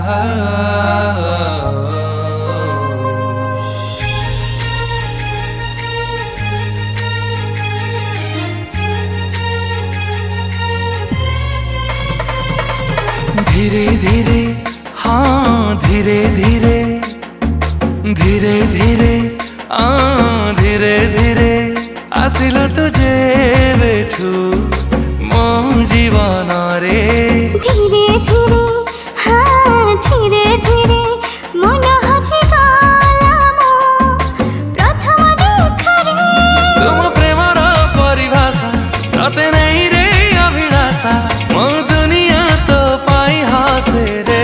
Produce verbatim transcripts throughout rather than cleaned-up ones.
धीरे धीरे हाँ धीरे धीरे धीरे धीरे हाँ धीरे धीरे आसिल तुझे बैठू मो जीवन रे धीरे धीरे हाँ धीरे धीरे मन हजी गला मो प्रथम देखारे तुम प्रेमर परिभाषा तते नहीं रे अभिलाषा मो दुनिया तो पाई हासे रे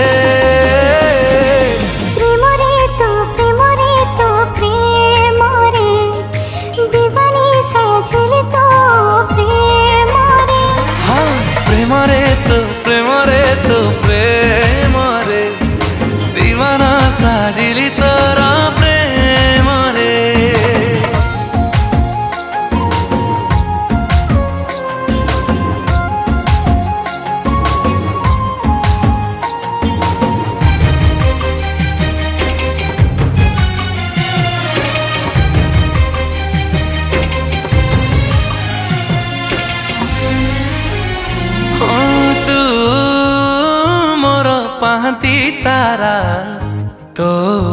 प्रेम रे तो प्रेम रे तो प्रेम रे दीवानी साजिल तो प्रेम रे हाँ प्रेम रे तो प्रेम रे तो प्रेम रे दीवाना साजिली तोरा प्रेम रे पाहती तारा तो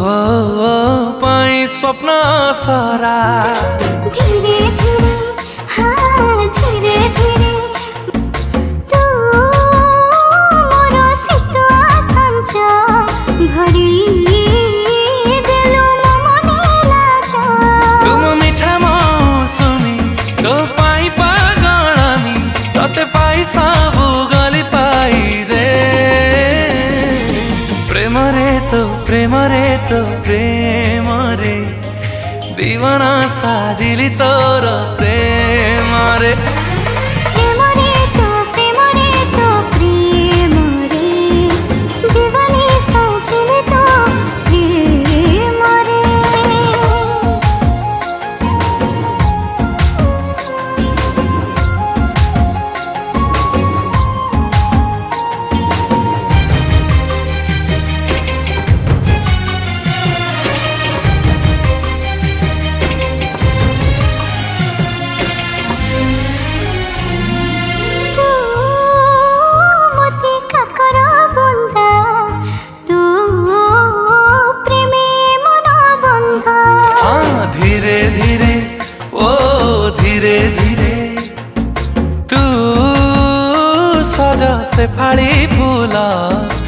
पाई स्वप्न सारा धीरे धीरे हाँ धीरे धीरे तू मोर शीतुआ संच भरी देलु मो मने लाज तुम मिठा मौसमी तो पाई पागलामी तते पाई सबु गली पाई रे प्रेम रे तो प्रेम रे तो प्रेम रे दीवाना साजिली तोर प्रेम रे प्रेम रे तो प्रेम रे तो प्रेम रे दीवानी साजिल तो प्रेम रे धीरे धीरे ओ धीरे धीरे तू सजा से फाड़ी फूला